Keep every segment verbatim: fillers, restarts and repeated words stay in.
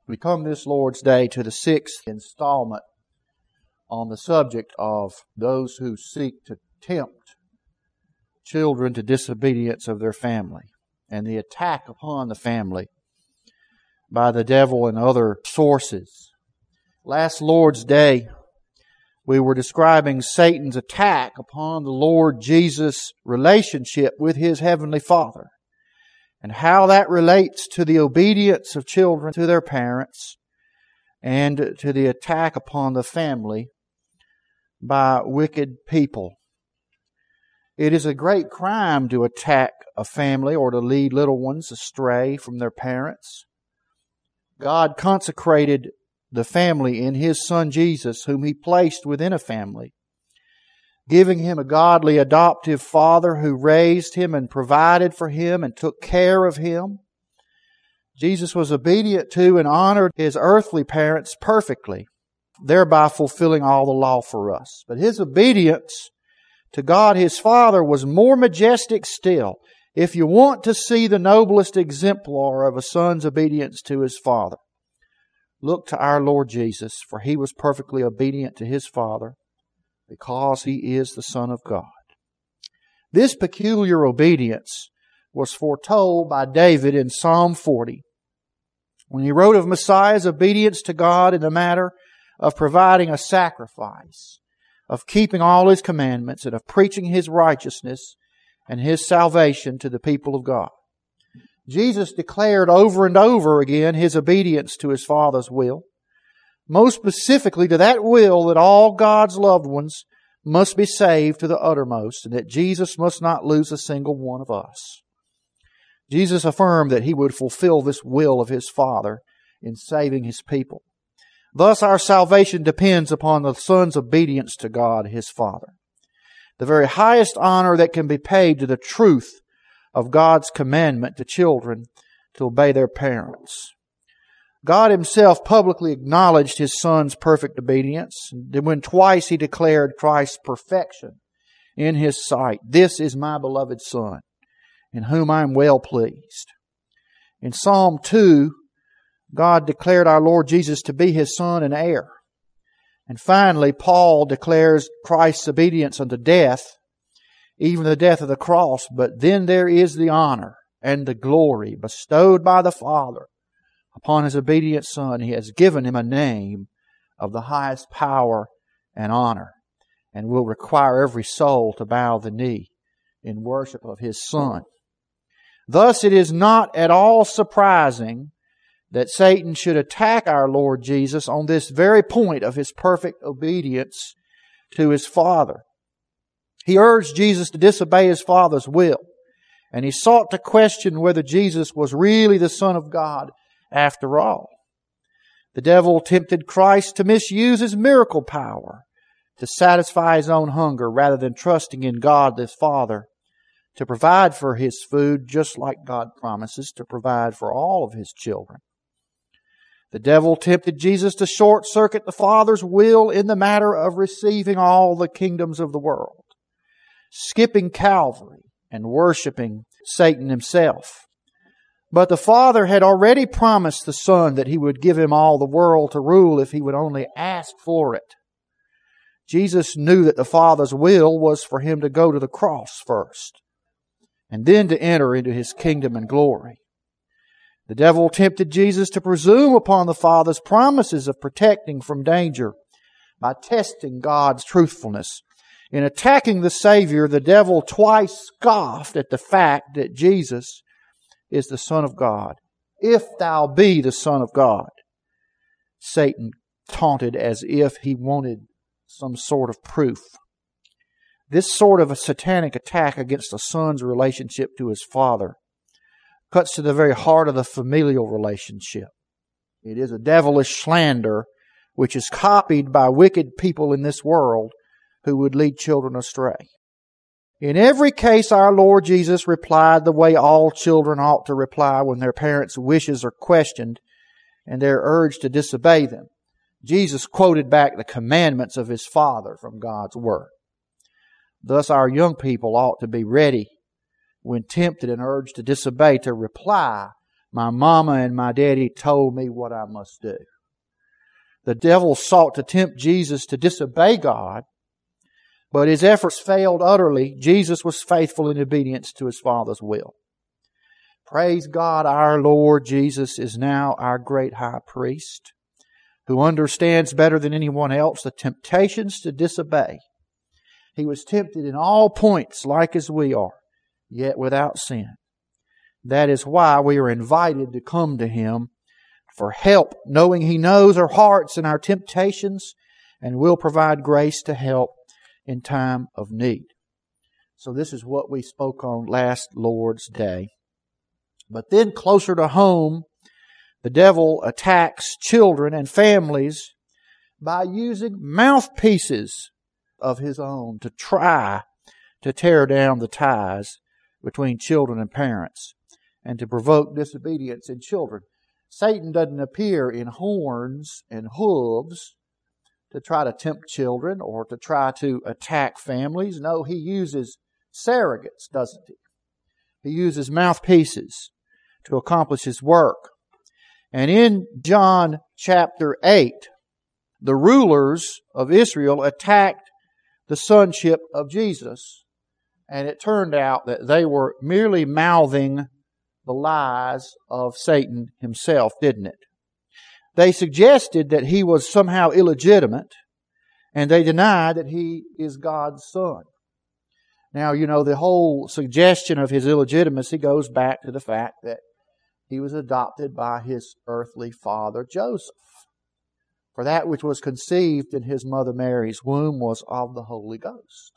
We come this Lord's Day to the sixth installment on the subject of those who seek to tempt children to disobedience of their family and the attack upon the family by the devil and other sources. Last Lord's Day, we were describing Satan's attack upon the Lord Jesus' relationship with His Heavenly Father, and how that relates to the obedience of children to their parents and to the attack upon the family by wicked people. It is a great crime to attack a family or to lead little ones astray from their parents. God consecrated the family in His Son Jesus, whom He placed within a family, giving him a godly adoptive father who raised him and provided for him and took care of him. Jesus was obedient to and honored His earthly parents perfectly, thereby fulfilling all the law for us. But His obedience to God His Father was more majestic still. If you want to see the noblest exemplar of a son's obedience to his father, look to our Lord Jesus, for He was perfectly obedient to His Father, because He is the Son of God. This peculiar obedience was foretold by David in Psalm forty, when he wrote of Messiah's obedience to God in the matter of providing a sacrifice, of keeping all His commandments, and of preaching His righteousness and His salvation to the people of God. Jesus declared over and over again His obedience to His Father's will, most specifically to that will that all God's loved ones must be saved to the uttermost, and that Jesus must not lose a single one of us. Jesus affirmed that He would fulfill this will of His Father in saving His people. Thus our salvation depends upon the Son's obedience to God, His Father. The very highest honor that can be paid to the truth of God's commandment to children to obey their parents. God Himself publicly acknowledged His Son's perfect obedience, when twice He declared Christ's perfection in His sight. This is my beloved Son, in whom I am well pleased. In Psalm two, God declared our Lord Jesus to be His Son and heir. And finally, Paul declares Christ's obedience unto death, even the death of the cross. But then there is the honor and the glory bestowed by the Father upon His obedient Son. He has given Him a name of the highest power and honor, and will require every soul to bow the knee in worship of His Son. Thus it is not at all surprising that Satan should attack our Lord Jesus on this very point of His perfect obedience to His Father. He urged Jesus to disobey His Father's will, and he sought to question whether Jesus was really the Son of God after all. The devil tempted Christ to misuse His miracle power to satisfy his own hunger, rather than trusting in God the Father to provide for His food, just like God promises to provide for all of His children. The devil tempted Jesus to short-circuit the Father's will in the matter of receiving all the kingdoms of the world, skipping Calvary and worshiping Satan himself. But the Father had already promised the Son that He would give Him all the world to rule if He would only ask for it. Jesus knew that the Father's will was for Him to go to the cross first, and then to enter into His kingdom and glory. The devil tempted Jesus to presume upon the Father's promises of protecting from danger by testing God's truthfulness. In attacking the Savior, the devil twice scoffed at the fact that Jesus is the Son of God. If thou be the Son of God, Satan taunted as if he wanted some sort of proof. This sort of a satanic attack against a son's relationship to his father cuts to the very heart of the familial relationship. It is a devilish slander which is copied by wicked people in this world who would lead children astray. In every case, our Lord Jesus replied the way all children ought to reply when their parents' wishes are questioned and they're urged to disobey them. Jesus quoted back the commandments of His Father from God's Word. Thus our young people ought to be ready when tempted and urged to disobey, to reply My mama and my daddy told me what I must do. The devil sought to tempt Jesus to disobey God, but his efforts failed utterly. Jesus was faithful in obedience to His Father's will. Praise God, our Lord Jesus is now our great high priest, who understands better than anyone else the temptations to disobey. He was tempted in all points like as we are, yet without sin. That is why we are invited to come to Him for help, knowing He knows our hearts and our temptations and will provide grace to help in time of need. So this is what we spoke on last Lord's Day. But then closer to home, the devil attacks children and families by using mouthpieces of his own to try to tear down the ties between children and parents and to provoke disobedience in children. Satan doesn't appear in horns and hooves to try to tempt children or to try to attack families. No, he uses surrogates, doesn't he? He uses mouthpieces to accomplish his work. And in John chapter eight, the rulers of Israel attacked the sonship of Jesus. And it turned out that they were merely mouthing the lies of Satan himself, didn't it? They suggested that he was somehow illegitimate, and they denied that he is God's son. Now, you know, the whole suggestion of his illegitimacy goes back to the fact that he was adopted by his earthly father, Joseph. For that which was conceived in his mother Mary's womb was of the Holy Ghost.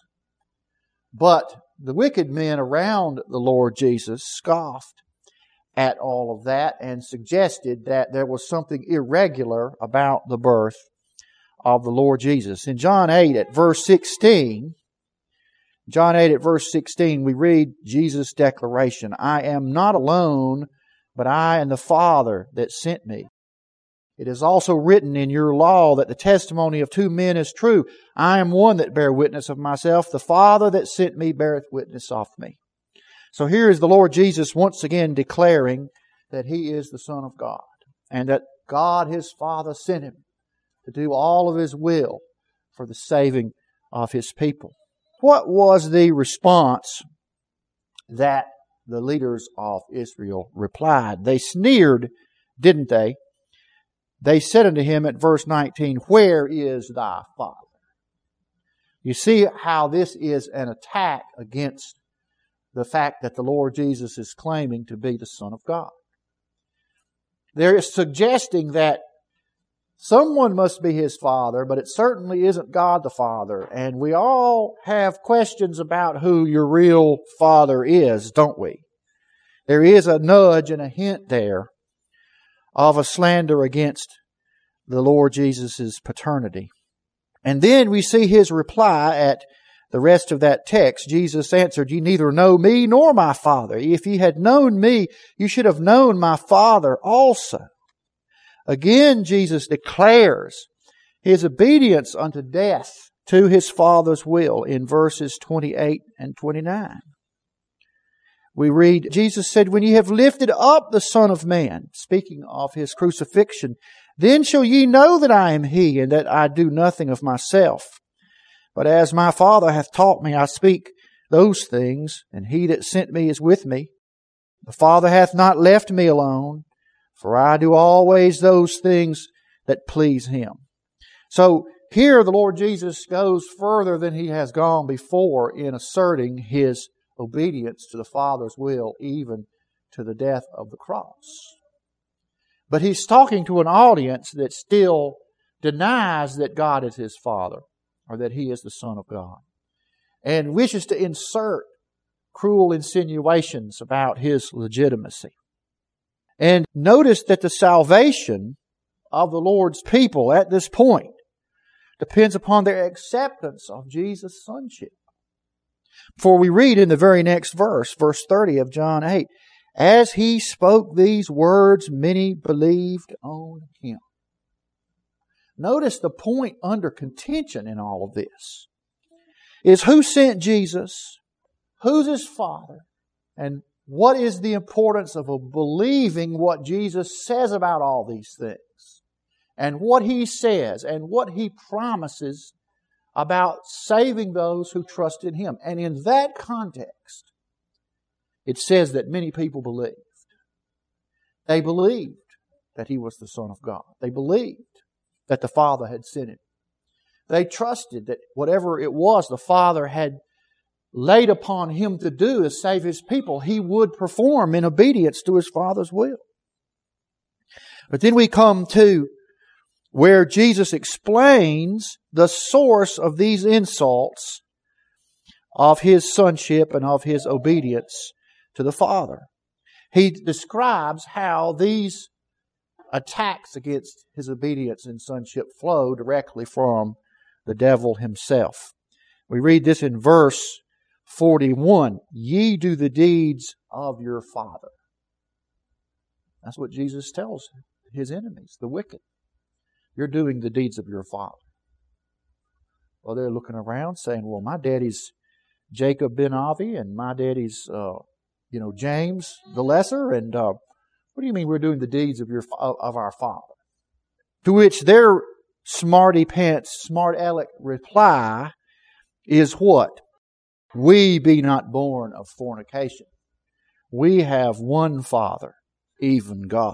But the wicked men around the Lord Jesus scoffed at all of that and suggested that there was something irregular about the birth of the Lord Jesus. In John eight at verse sixteen, John eight at verse sixteen, we read Jesus' declaration, I am not alone, but I and the Father that sent me. It is also written in your law that the testimony of two men is true. I am one that bear witness of myself. The Father that sent me beareth witness of me. So here is the Lord Jesus once again declaring that He is the Son of God and that God His Father sent Him to do all of His will for the saving of His people. What was the response that the leaders of Israel replied? They sneered, didn't they? They said unto Him at verse nineteen, where is thy Father? You see how this is an attack against the fact that the Lord Jesus is claiming to be the Son of God. They're suggesting that someone must be His Father, but it certainly isn't God the Father. And we all have questions about who your real Father is, don't we? There is a nudge and a hint there of a slander against the Lord Jesus' paternity. And then we see His reply at the rest of that text. Jesus answered, ye neither know me nor my Father. If ye had known me, you should have known my Father also. Again, Jesus declares His obedience unto death to His Father's will in verses twenty-eight and twenty-nine. We read, Jesus said, when ye have lifted up the Son of Man, speaking of His crucifixion, then shall ye know that I am He, and that I do nothing of myself. But as my Father hath taught me, I speak those things, and He that sent me is with me. The Father hath not left me alone, for I do always those things that please Him. So here the Lord Jesus goes further than He has gone before in asserting His obedience to the Father's will, even to the death of the cross. But He's talking to an audience that still denies that God is His Father, or that He is the Son of God, and wishes to insert cruel insinuations about His legitimacy. And notice that the salvation of the Lord's people at this point depends upon their acceptance of Jesus' sonship. For we read in the very next verse, verse thirty of John eight, as He spoke these words, many believed on Him. Notice the point under contention in all of this is who sent Jesus, who's His Father, and what is the importance of believing what Jesus says about all these things? And what He says and what He promises about saving those who trust in Him. And in that context, it says that many people believed. They believed that He was the Son of God. They believed that the Father had sent Him. They trusted that whatever it was the Father had laid upon Him to do to save His people, He would perform in obedience to His Father's will. But then we come to where Jesus explains the source of these insults of His sonship and of His obedience to the Father. He describes how these attacks against His obedience and sonship flow directly from the devil himself. We read this in verse forty-one. Ye do the deeds of your father. That's what Jesus tells His enemies, the wicked. You're doing the deeds of your father. Well, they're looking around saying, well, my daddy's Jacob ben Avi and my daddy's, uh, you know, James the Lesser. And uh, what do you mean we're doing the deeds of your of our father? To which their smarty pants, smart aleck reply is what? We be not born of fornication. We have one Father, even God.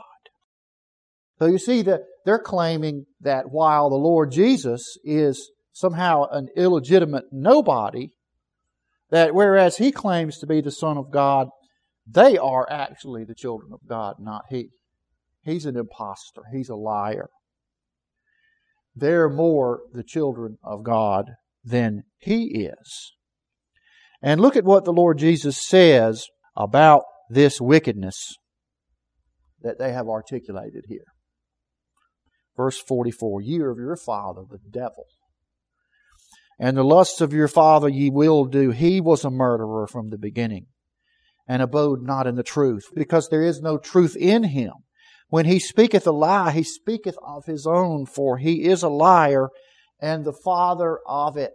So you see that they're claiming that while the Lord Jesus is somehow an illegitimate nobody, that whereas He claims to be the Son of God, they are actually the children of God, not He. He's an impostor. He's a liar. They're more the children of God than He is. And look at what the Lord Jesus says about this wickedness that they have articulated here. Verse forty-four, ye are of your father, the devil. And the lusts of your father ye will do. He was a murderer from the beginning, and abode not in the truth, because there is no truth in him. When he speaketh a lie, he speaketh of his own, for he is a liar and the father of it.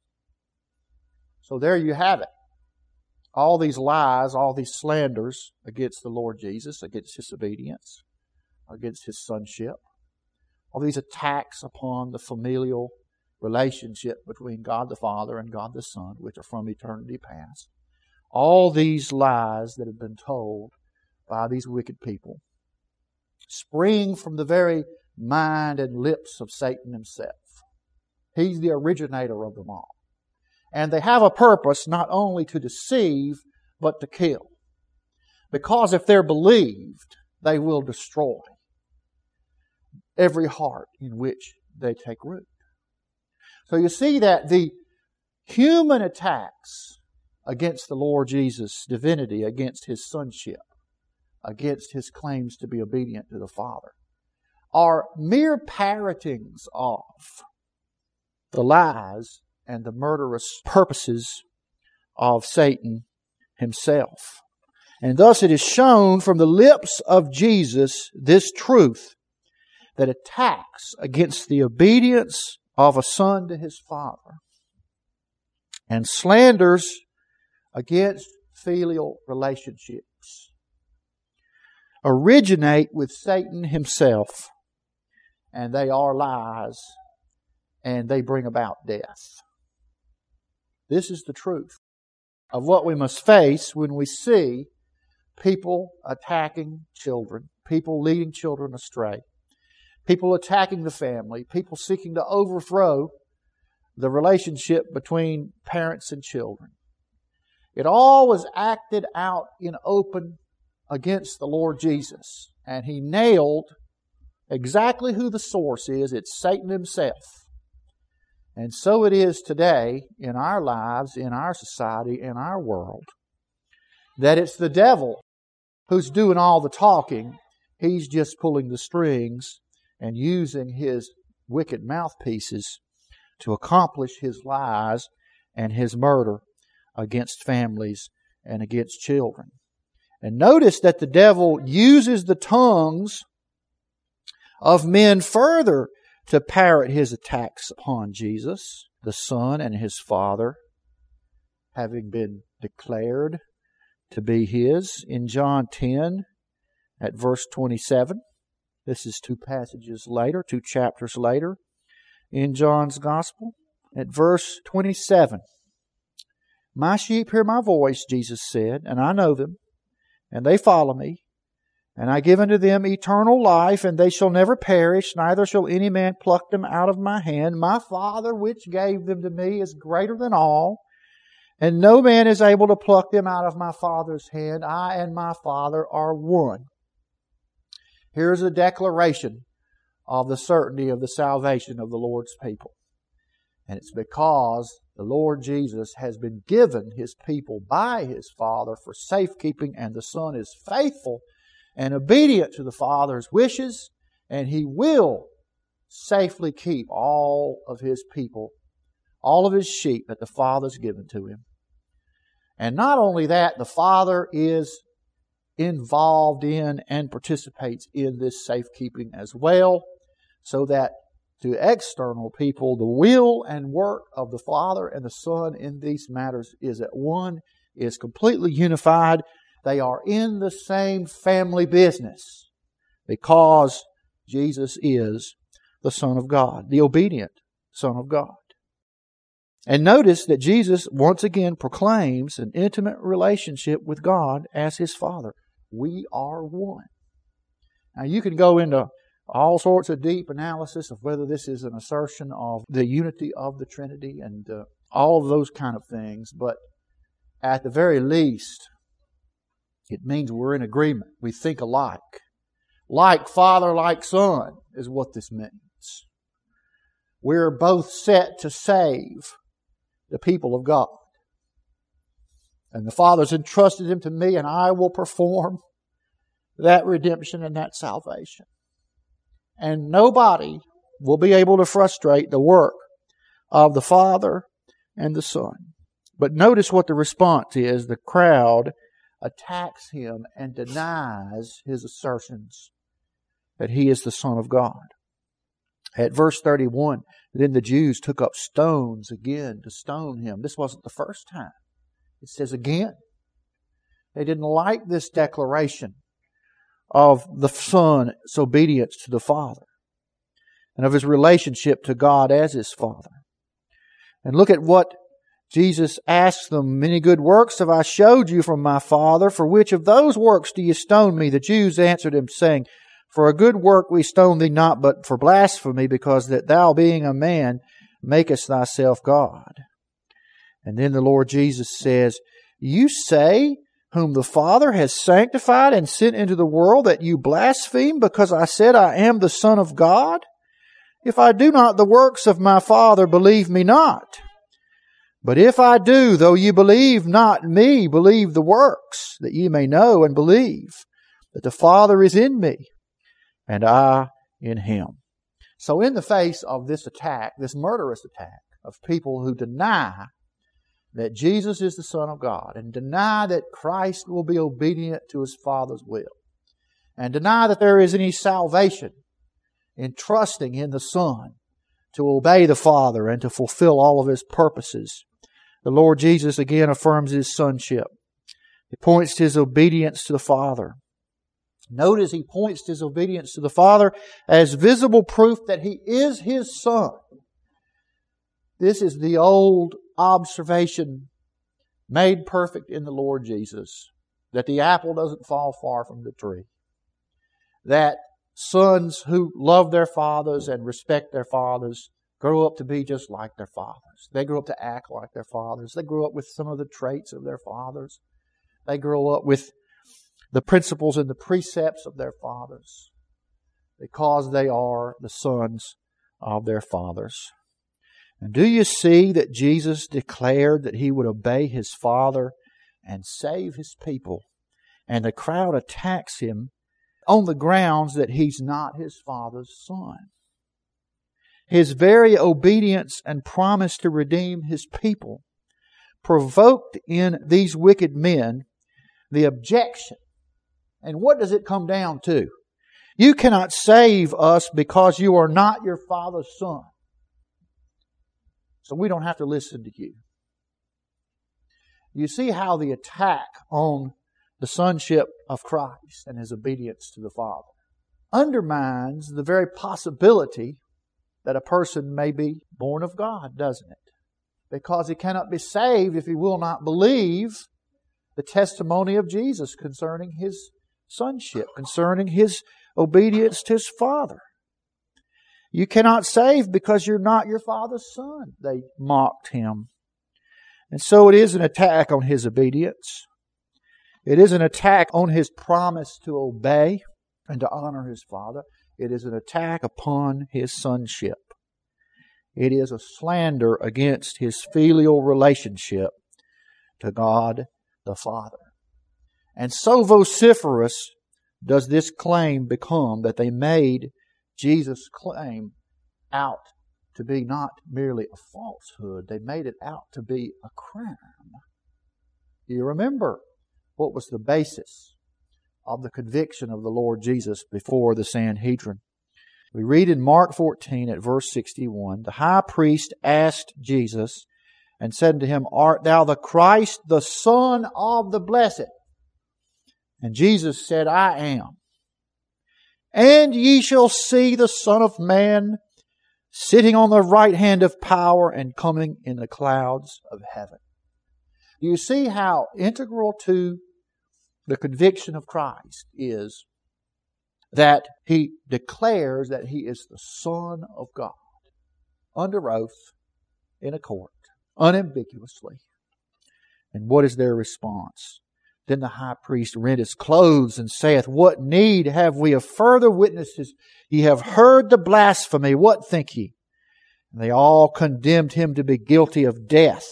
So there you have it. All these lies, all these slanders against the Lord Jesus, against His obedience, against His sonship. All these attacks upon the familial relationship between God the Father and God the Son, which are from eternity past. All these lies that have been told by these wicked people spring from the very mind and lips of Satan himself. He's the originator of them all. And they have a purpose not only to deceive, but to kill. Because if they're believed, they will destroy every heart in which they take root. So you see that the human attacks against the Lord Jesus' divinity, against His sonship, against His claims to be obedient to the Father, are mere parrotings of the lies and the murderous purposes of Satan himself. And thus it is shown from the lips of Jesus this truth that attacks against the obedience of a son to his father and slanders against filial relationships originate with Satan himself, and they are lies, and they bring about death. This is the truth of what we must face when we see people attacking children, people leading children astray, people attacking the family, people seeking to overthrow the relationship between parents and children. It all was acted out in open against the Lord Jesus, and He nailed exactly who the source is. It's Satan himself. And so it is today in our lives, in our society, in our world, that it's the devil who's doing all the talking. He's just pulling the strings and using his wicked mouthpieces to accomplish his lies and his murder against families and against children. And notice that the devil uses the tongues of men further to parrot his attacks upon Jesus, the Son and His Father, having been declared to be His in John ten at verse twenty-seven. This is two passages later, two chapters later in John's Gospel. At verse twenty-seven, "My sheep hear my voice," Jesus said, "and I know them, and they follow me. And I give unto them eternal life, and they shall never perish, neither shall any man pluck them out of my hand. My Father which gave them to me is greater than all, and no man is able to pluck them out of my Father's hand. I and my Father are one." Here's a declaration of the certainty of the salvation of the Lord's people. And it's because the Lord Jesus has been given His people by His Father for safekeeping, and the Son is faithful and obedient to the Father's wishes, and He will safely keep all of His people, all of His sheep that the Father's given to Him. And not only that, the Father is involved in and participates in this safekeeping as well, so that to external people, the will and work of the Father and the Son in these matters is at one, is completely unified. They are in the same family business because Jesus is the Son of God, the obedient Son of God. And notice that Jesus once again proclaims an intimate relationship with God as His Father. We are one. Now you can go into all sorts of deep analysis of whether this is an assertion of the unity of the Trinity and uh, all of those kind of things, but at the very least, it means we're in agreement. We think alike. Like Father, like Son is what this means. We're both set to save the people of God. And the Father's entrusted Him to me, and I will perform that redemption and that salvation. And nobody will be able to frustrate the work of the Father and the Son. But notice what the response is. The crowd attacks Him and denies His assertions that He is the Son of God. At verse thirty-one, then the Jews took up stones again to stone Him. This wasn't the first time. It says again. They didn't like this declaration of the Son's obedience to the Father and of His relationship to God as His Father. And look at what Jesus asks them. "Many good works have I showed you from my Father. For which of those works do you stone me?" The Jews answered Him, saying, "For a good work we stone thee not, but for blasphemy, because that thou, being a man, makest thyself God." And then the Lord Jesus says, "You say, whom the Father has sanctified and sent into the world, that you blaspheme, because I said I am the Son of God? If I do not the works of my Father, believe me not. But if I do, though you believe not me, believe the works, that ye may know and believe that the Father is in me, and I in Him." So in the face of this attack, this murderous attack of people who deny that Jesus is the Son of God, and deny that Christ will be obedient to His Father's will, and deny that there is any salvation in trusting in the Son to obey the Father and to fulfill all of His purposes, the Lord Jesus again affirms His sonship. He points to His obedience to the Father. Notice He points to His obedience to the Father as visible proof that He is His Son. This is the old observation made perfect in the Lord Jesus, that the apple doesn't fall far from the tree. That sons who love their fathers and respect their fathers grow up to be just like their fathers. They grow up to act like their fathers. They grow up with some of the traits of their fathers. They grow up with the principles and the precepts of their fathers because they are the sons of their fathers. And do you see that Jesus declared that He would obey His Father and save His people? And the crowd attacks Him on the grounds that He's not His Father's Son. His very obedience and promise to redeem His people provoked in these wicked men the objection. And what does it come down to? You cannot save us because you are not your Father's Son. So we don't have to listen to you. You see how the attack on the sonship of Christ and His obedience to the Father undermines the very possibility that a person may be born of God, doesn't it? Because he cannot be saved if he will not believe the testimony of Jesus concerning His sonship, concerning His obedience to His Father. You cannot save because you're not your Father's son, they mocked Him. And so it is an attack on His obedience. It is an attack on His promise to obey and to honor His Father. It is an attack upon His sonship. It is a slander against His filial relationship to God the Father. And so vociferous does this claim become that they made Jesus' claim out to be not merely a falsehood. They made it out to be a crime. Do you remember what was the basis of the conviction of the Lord Jesus before the Sanhedrin? We read in Mark fourteen at verse sixty-one, the high priest asked Jesus and said to Him, Art Thou the Christ, the Son of the Blessed? And Jesus said, I am. And ye shall see the Son of Man sitting on the right hand of power and coming in the clouds of heaven. You see how integral to the conviction of Christ is that He declares that He is the Son of God, under oath, in a court, unambiguously. And what is their response? Then the high priest rent his clothes and saith, What need have we of further witnesses? Ye have heard the blasphemy. What think ye? And they all condemned Him to be guilty of death.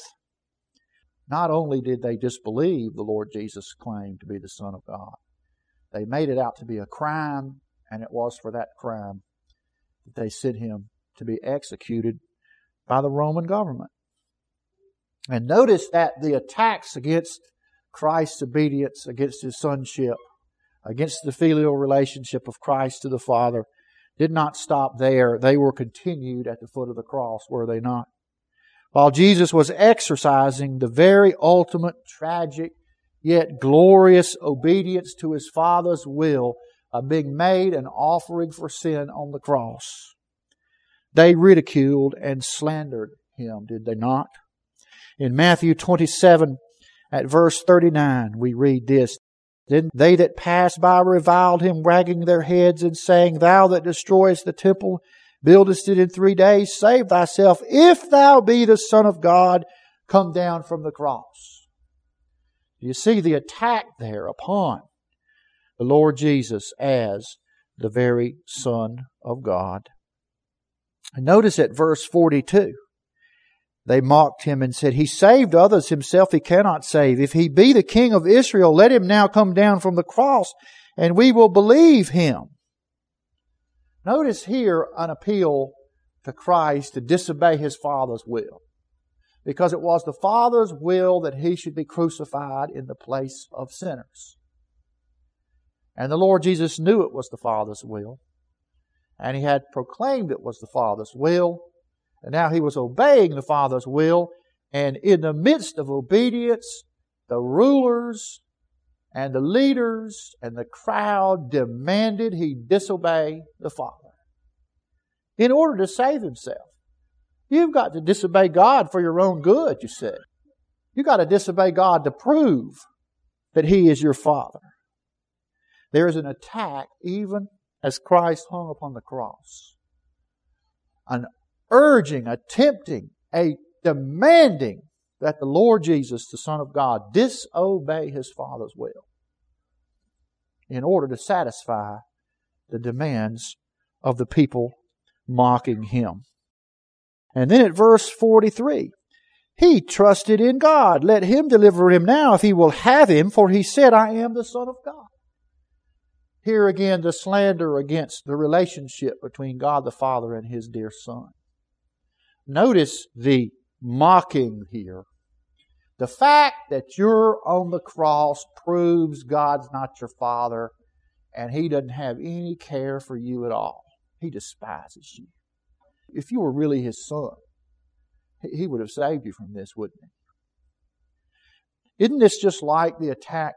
Not only did they disbelieve the Lord Jesus' claim to be the Son of God, they made it out to be a crime, and it was for that crime that they sent Him to be executed by the Roman government. And notice that the attacks against Christ's obedience, against His sonship, against the filial relationship of Christ to the Father, did not stop there. They were continued at the foot of the cross, were they not? While Jesus was exercising the very ultimate, tragic, yet glorious obedience to His Father's will of being made an offering for sin on the cross, they ridiculed and slandered Him, did they not? In Matthew twenty-seven, at verse thirty-nine, we read this, Then they that passed by reviled Him, wagging their heads and saying, Thou that destroyest the temple, buildest it in three days, save thyself. If thou be the Son of God, come down from the cross. You see the attack there upon the Lord Jesus as the very Son of God. And notice at verse forty-two, they mocked Him and said, He saved others, Himself He cannot save. If He be the King of Israel, let Him now come down from the cross, and we will believe Him. Notice here an appeal to Christ to disobey His Father's will, because it was the Father's will that He should be crucified in the place of sinners. And the Lord Jesus knew it was the Father's will, and He had proclaimed it was the Father's will, and now He was obeying the Father's will, and in the midst of obedience, the rulers and the leaders and the crowd demanded He disobey the Father in order to save Himself. You've got to disobey God for your own good, you said. You've got to disobey God to prove that He is your Father. There is an attack even as Christ hung upon the cross. An urging, attempting, a demanding that the Lord Jesus, the Son of God, disobey His Father's will in order to satisfy the demands of the people mocking Him. And then at verse forty-three, He trusted in God. Let Him deliver him now if He will have him, for He said, I am the Son of God. Here again, the slander against the relationship between God the Father and His dear Son. Notice the mocking here. The fact that you're on the cross proves God's not your Father and He doesn't have any care for you at all. He despises you. If you were really His Son, He would have saved you from this, wouldn't He? Isn't this just like the attack that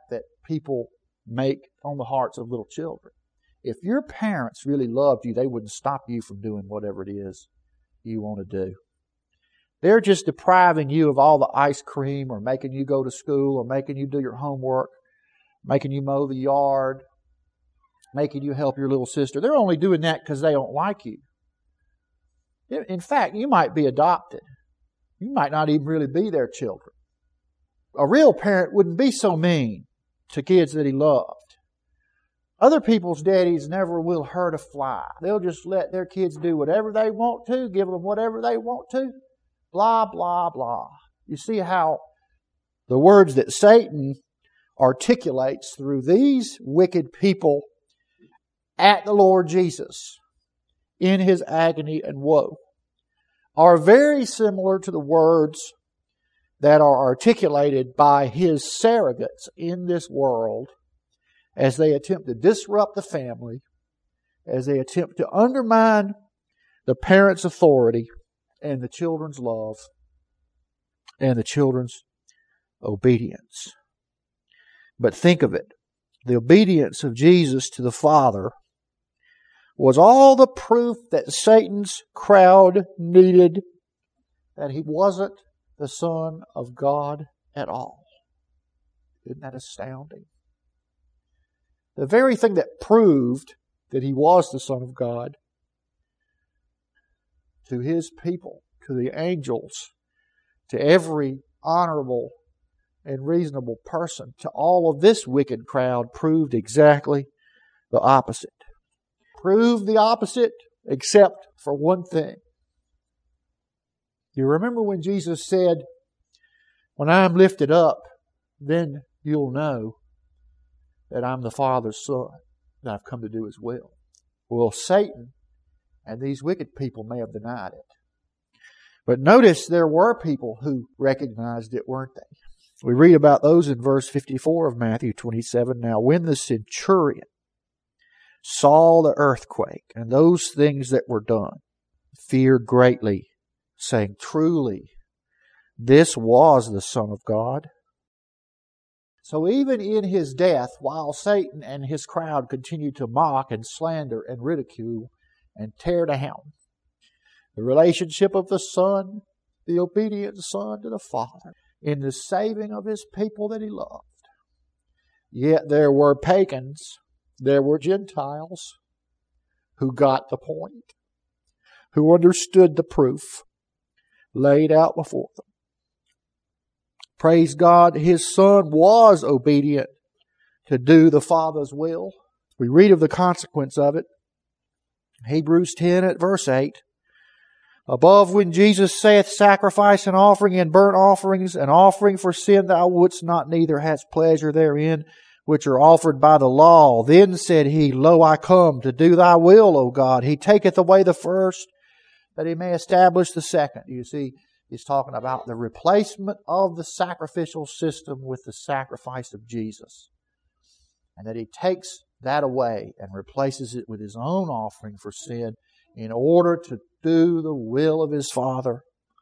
people make on the hearts of little children. If your parents really loved you, they wouldn't stop you from doing whatever it is you want to do. They're just depriving you of all the ice cream, or making you go to school, or making you do your homework, making you mow the yard, making you help your little sister. They're only doing that because they don't like you. In fact, you might be adopted. You might not even really be their children. A real parent wouldn't be so mean to kids that he loved. Other people's daddies never will hurt a fly. They'll just let their kids do whatever they want to, give them whatever they want to. Blah, blah, blah. You see how the words that Satan articulates through these wicked people at the Lord Jesus in His agony and woe are very similar to the words that are articulated by His surrogates in this world as they attempt to disrupt the family, as they attempt to undermine the parents' authority and the children's love and the children's obedience. But think of it. The obedience of Jesus to the Father was all the proof that Satan's crowd needed that He wasn't the Son of God at all. Isn't that astounding? The very thing that proved that He was the Son of God to His people, to the angels, to every honorable and reasonable person, to all of this wicked crowd, proved exactly the opposite. Proved the opposite except for one thing. You remember when Jesus said, "When I am lifted up, then you'll know that I'm the Father's Son, that I've come to do His will." Well, Satan and these wicked people may have denied it. But notice there were people who recognized it, weren't they? We read about those in verse fifty-four of Matthew twenty-seven. Now, when the centurion saw the earthquake and those things that were done, feared greatly, saying, "Truly, this was the Son of God." So even in His death, while Satan and his crowd continued to mock and slander and ridicule and tear down the relationship of the Son, the obedient Son to the Father, in the saving of His people that He loved, yet there were pagans, there were Gentiles who got the point, who understood the proof laid out before them. Praise God, His Son was obedient to do the Father's will. We read of the consequence of it. Hebrews ten at verse eight. Above, when Jesus saith, "Sacrifice and offering and burnt offerings, and offering for sin thou wouldst not, neither hast pleasure therein, which are offered by the law. Then said He, Lo, I come to do thy will, O God. He taketh away the first, that He may establish the second." You see, He's talking about the replacement of the sacrificial system with the sacrifice of Jesus. And that He takes that away and replaces it with His own offering for sin in order to do the will of His Father,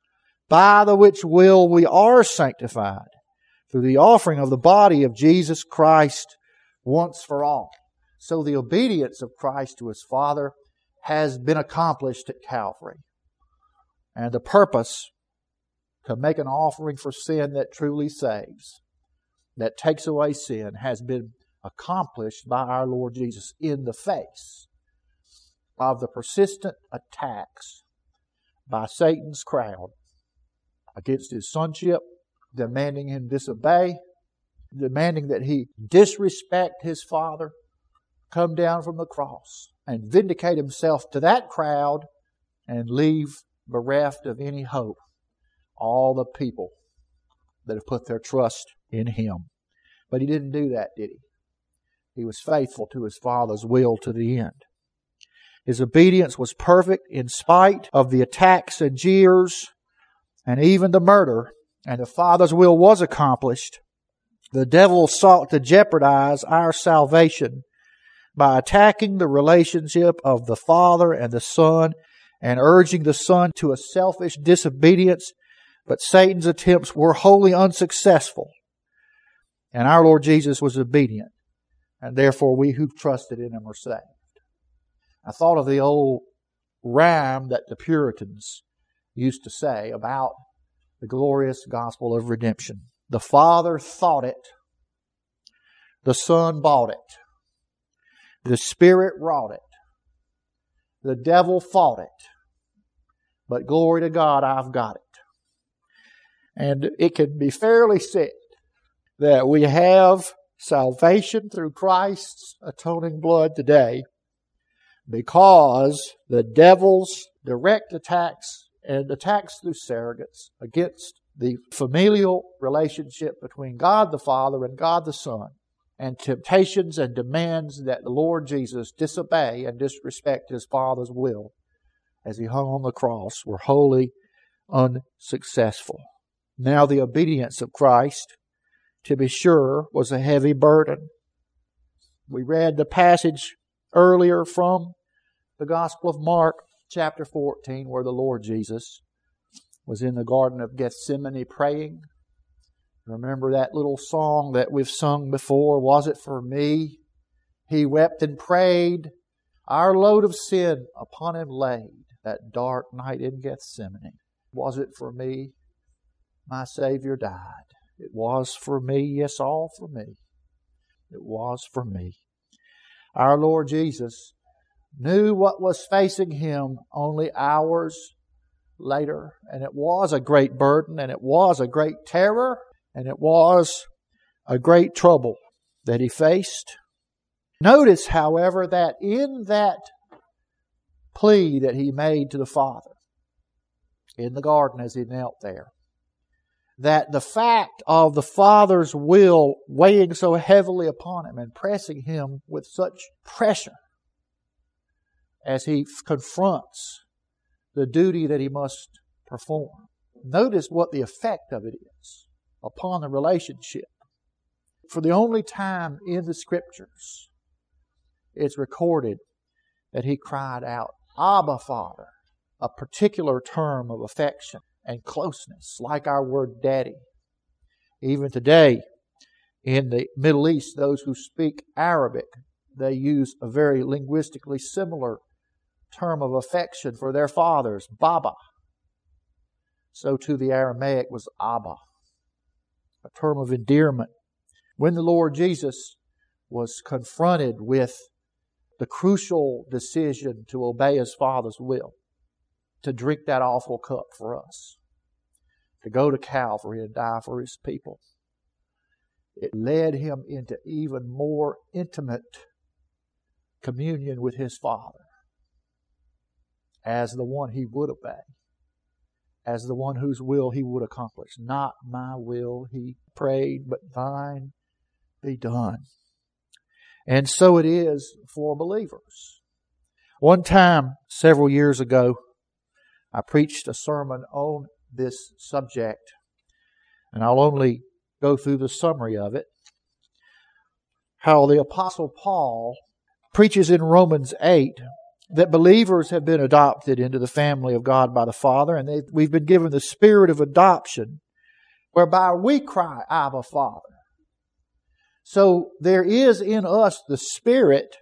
by the which will we are sanctified through the offering of the body of Jesus Christ once for all. So the obedience of Christ to His Father has been accomplished at Calvary. And the purpose to make an offering for sin that truly saves, that takes away sin, has been accomplished by our Lord Jesus in the face of the persistent attacks by Satan's crowd against His sonship, demanding Him disobey, demanding that He disrespect His Father, come down from the cross and vindicate Himself to that crowd and leave bereft of any hope all the people that have put their trust in Him. But He didn't do that, did He? He was faithful to His Father's will to the end. His obedience was perfect in spite of the attacks and jeers and even the murder, and the Father's will was accomplished. The devil sought to jeopardize our salvation by attacking the relationship of the Father and the Son and urging the Son to a selfish disobedience, but Satan's attempts were wholly unsuccessful. And our Lord Jesus was obedient. And therefore we who trusted in Him are saved. I thought of the old rhyme that the Puritans used to say about the glorious gospel of redemption. The Father thought it. The Son bought it. The Spirit wrought it. The devil fought it. But glory to God, I've got it. And it can be fairly said that we have salvation through Christ's atoning blood today because the devil's direct attacks and attacks through surrogates against the familial relationship between God the Father and God the Son, and temptations and demands that the Lord Jesus disobey and disrespect His Father's will as He hung on the cross were wholly unsuccessful. Now the obedience of Christ, to be sure, was a heavy burden. We read the passage earlier from the Gospel of Mark, chapter fourteen, where the Lord Jesus was in the Garden of Gethsemane praying. Remember that little song that we've sung before, Was It For Me? He wept and prayed, our load of sin upon Him laid, that dark night in Gethsemane. Was it for me? My Savior died. It was for me, yes, all for me. It was for me. Our Lord Jesus knew what was facing Him only hours later, and it was a great burden, and it was a great terror, and it was a great trouble that He faced. Notice, however, that in that plea that He made to the Father in the garden as He knelt there, that the fact of the Father's will weighing so heavily upon Him and pressing Him with such pressure as He confronts the duty that He must perform. Notice what the effect of it is upon the relationship. For the only time in the Scriptures, it's recorded that He cried out, Abba, Father, a particular term of affection and closeness, like our word daddy. Even today, in the Middle East, those who speak Arabic, they use a very linguistically similar term of affection for their fathers, Baba. So too the Aramaic was Abba, a term of endearment. When the Lord Jesus was confronted with the crucial decision to obey His Father's will, to drink that awful cup for us, to go to Calvary and die for His people, it led Him into even more intimate communion with His Father as the one He would obey, as the one whose will He would accomplish. Not my will, He prayed, but thine be done. And so it is for believers. One time, several years ago, I preached a sermon on this subject, and I'll only go through the summary of it. How the Apostle Paul preaches in Romans eight that believers have been adopted into the family of God by the Father, and they, we've been given the spirit of adoption, whereby we cry, Abba, Father. So there is in us the Spirit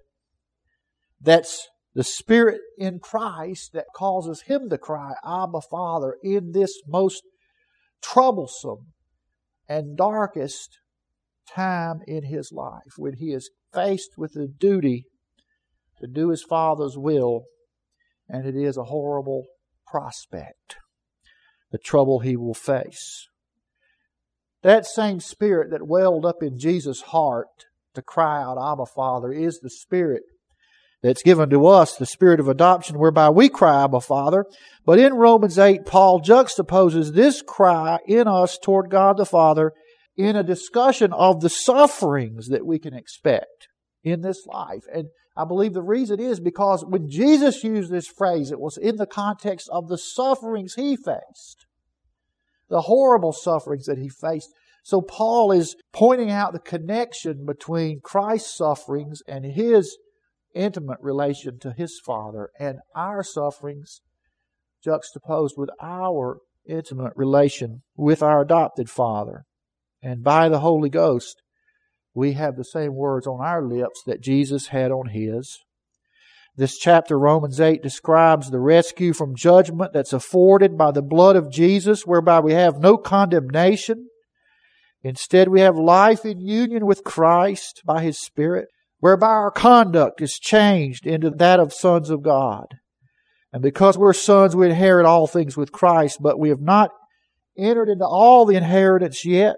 that's the Spirit in Christ that causes Him to cry, Abba, Father, in this most troublesome and darkest time in His life, when He is faced with the duty to do His Father's will, and it is a horrible prospect, the trouble He will face. That same Spirit that welled up in Jesus' heart to cry out, Abba, Father, is the Spirit that's given to us, the Spirit of adoption, whereby we cry, Abba, Father. But in Romans eight, Paul juxtaposes this cry in us toward God the Father in a discussion of the sufferings that we can expect in this life. And I believe the reason is because when Jesus used this phrase, it was in the context of the sufferings He faced, the horrible sufferings that He faced. So Paul is pointing out the connection between Christ's sufferings and His intimate relation to His Father, and our sufferings juxtaposed with our intimate relation with our adopted Father. And by the Holy Ghost, we have the same words on our lips that Jesus had on His. This chapter, Romans eight, describes the rescue from judgment that's afforded by the blood of Jesus, whereby we have no condemnation. Instead, we have life in union with Christ by His Spirit, whereby our conduct is changed into that of sons of God. And because we're sons, we inherit all things with Christ, but we have not entered into all the inheritance yet,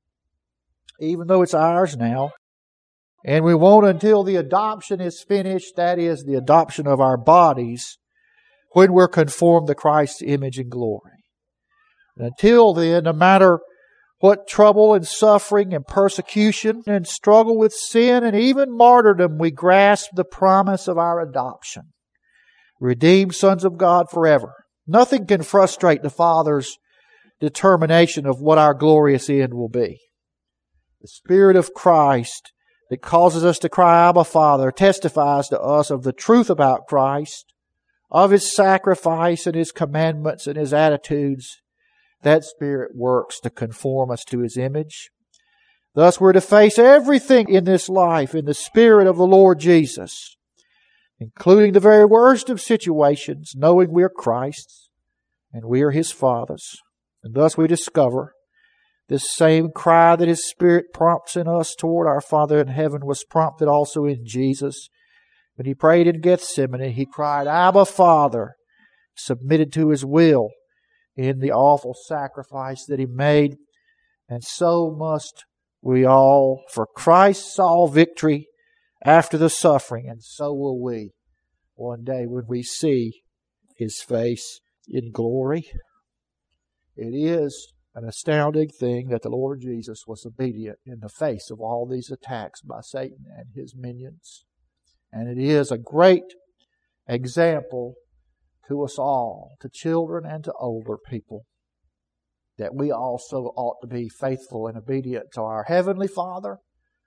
even though it's ours now. And we won't until the adoption is finished, that is, the adoption of our bodies, when we're conformed to Christ's image and glory. And until then, no matter what trouble and suffering and persecution and struggle with sin and even martyrdom, we grasp the promise of our adoption. Redeemed sons of God forever. Nothing can frustrate the Father's determination of what our glorious end will be. The Spirit of Christ that causes us to cry, Abba, Father, testifies to us of the truth about Christ, of His sacrifice and His commandments and His attitudes. That Spirit works to conform us to His image. Thus we're to face everything in this life in the Spirit of the Lord Jesus, including the very worst of situations, knowing we are Christ's and we are His Father's. And thus we discover this same cry that His Spirit prompts in us toward our Father in heaven was prompted also in Jesus. When He prayed in Gethsemane, He cried, Abba, Father, submitted to His will in the awful sacrifice that He made. And so must we all, for Christ saw victory after the suffering, and so will we one day when we see His face in glory. It is an astounding thing that the Lord Jesus was obedient in the face of all these attacks by Satan and his minions. And it is a great example to us all, to children and to older people, that we also ought to be faithful and obedient to our Heavenly Father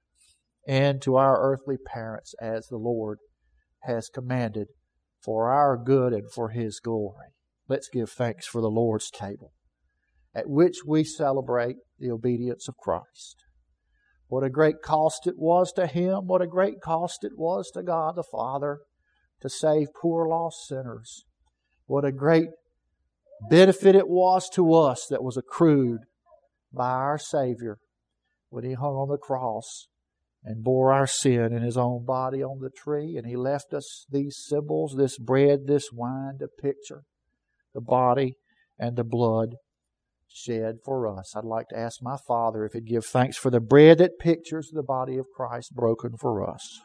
and to our earthly parents as the Lord has commanded for our good and for His glory. Let's give thanks for the Lord's table, at which we celebrate the obedience of Christ. What a great cost it was to Him, what a great cost it was to God the Father to save poor lost sinners. What a great benefit it was to us that was accrued by our Savior when He hung on the cross and bore our sin in His own body on the tree. And He left us these symbols, this bread, this wine, to picture the body and the blood shed for us. I'd like to ask my Father if He'd give thanks for the bread that pictures the body of Christ broken for us.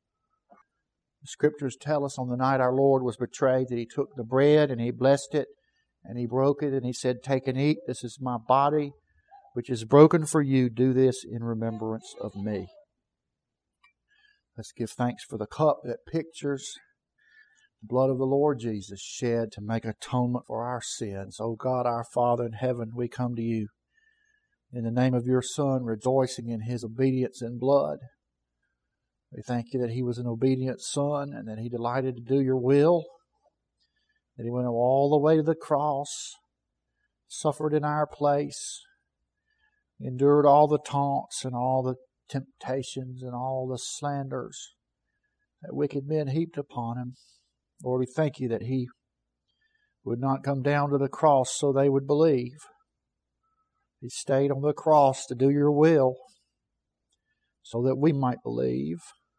The Scriptures tell us on the night our Lord was betrayed that He took the bread and He blessed it and He broke it and He said, "Take and eat. This is my body, which is broken for you. Do this in remembrance of me." Let's give thanks for the cup that pictures the blood of the Lord Jesus shed to make atonement for our sins. O God, our Father in heaven, we come to You in the name of Your Son, rejoicing in His obedience in blood. We thank You that He was an obedient Son and that He delighted to do Your will, that He went all the way to the cross, suffered in our place, endured all the taunts and all the temptations and all the slanders that wicked men heaped upon Him. Lord, we thank You that He would not come down to the cross so they would believe. He stayed on the cross to do Your will so that we might believe.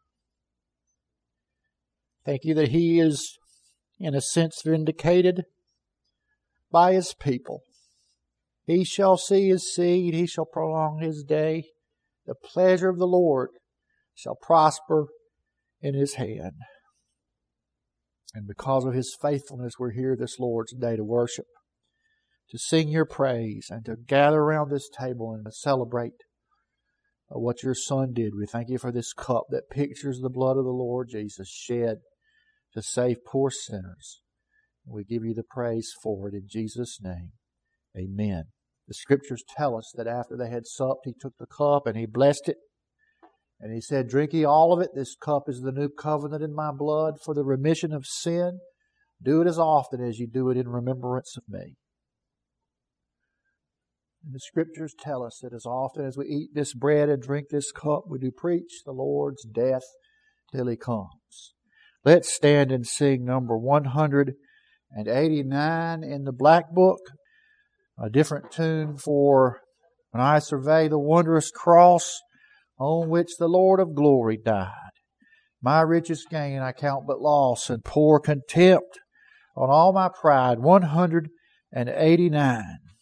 Thank You that He is, in a sense, vindicated by His people. He shall see His seed, He shall prolong His day. The pleasure of the Lord shall prosper in His hand. And because of His faithfulness, we're here this Lord's Day to worship, to sing Your praise, and to gather around this table and to celebrate what Your Son did. We thank You for this cup that pictures the blood of the Lord Jesus shed to save poor sinners. We give You the praise for it in Jesus' name. Amen. The Scriptures tell us that after they had supped, He took the cup and He blessed it. And He said, "Drink ye all of it. This cup is the new covenant in My blood for the remission of sin. Do it as often as you do it in remembrance of Me." The Scriptures tell us that as often as we eat this bread and drink this cup, we do preach the Lord's death till He comes. Let's stand and sing number one hundred eighty-nine in the Black Book, a different tune for When I Survey the Wondrous Cross on which the Lord of Glory died. My richest gain I count but loss, and pour contempt on all my pride. one hundred eighty-nine.